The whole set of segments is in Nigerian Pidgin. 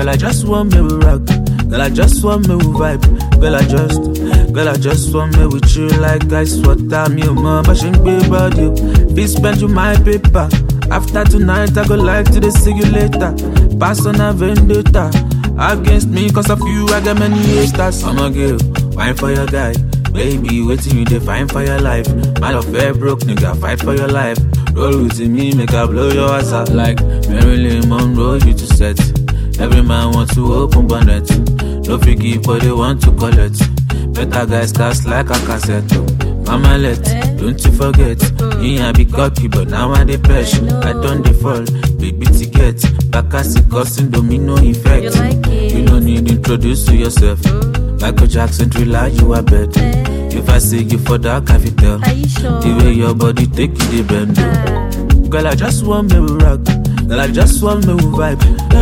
Girl, I just want me with rock. Girl, I just want me with vibe. Girl, I just want me with you like ice water. Me and my passion be about you. Please spend you my paper. After tonight, I go like to see you later. Pass on a vendetta against me, cause of you, I got many haters. I'm a girl, wine for your guy. Baby, waiting you define for your life. My love fair broke, nigga, fight for your life. Roll with me, make I blow your ass out like Marilyn Monroe, you to set. Every man wants to open bonnet. No figgy, but they want to collect. Better guys cast like a cassette. Mama let, don't you forget. Me I be cocky, but now I dey press. I don't default, baby ticket. Back as it causing domino effect. You don't need to introduce to yourself. Michael Jackson thriller, you are bed. If I say you for dark, I feel tell. The way your body take you, the bend. Girl, I just want me with rock. Girl, I just want me with vibe.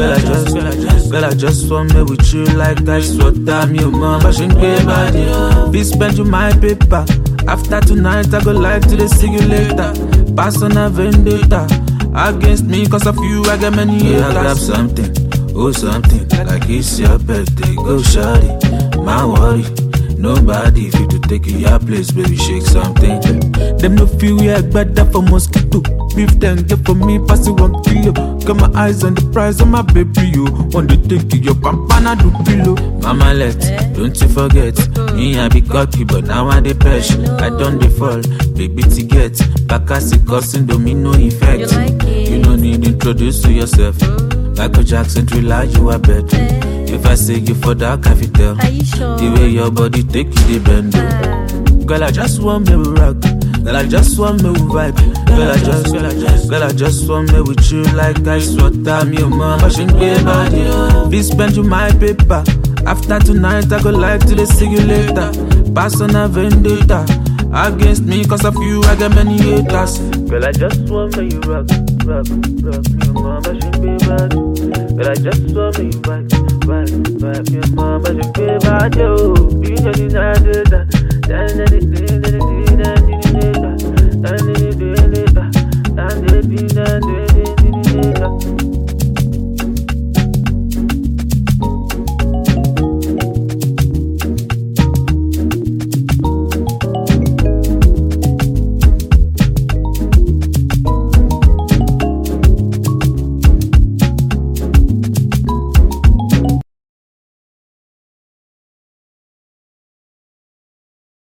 Girl, I just want me with you like ice water. Me and my passion be body. Please spend you my paper. After tonight, I go like to see you later. Pass on a vendetta against me, cause of you, I got many haters. I grab something, oh something, like it's your birthday, go shawty. My worry, nobody fit to take your place, baby, shake something. Them no feel we are better for mosquito. Beef then get for me, pass it 1 kilo. Got my eyes on the price of my baby, you want to take your pampana do pillow. Mama let, don't you forget. Me I be cocky, but now I dey press. I don't default, baby to get. Back as it causing domino effect. You don't need to introduce to yourself. Michael Jackson thriller, you are bed. If I say you for dark, I feel tell. The way your body take you, the bend. Girl, I just want me with rock. Girl, I just want me with vibe. Girl, I just want me with you like ice water. Me and my passion be body. Please spend you my paper. After tonight, I go like to see you later. Pass on a vendetta against me, cause of you, I got many haters. Girl, I just want me rock. Me and my passion be body. Girl, I just want me vibe. Me and my passion be body. You know the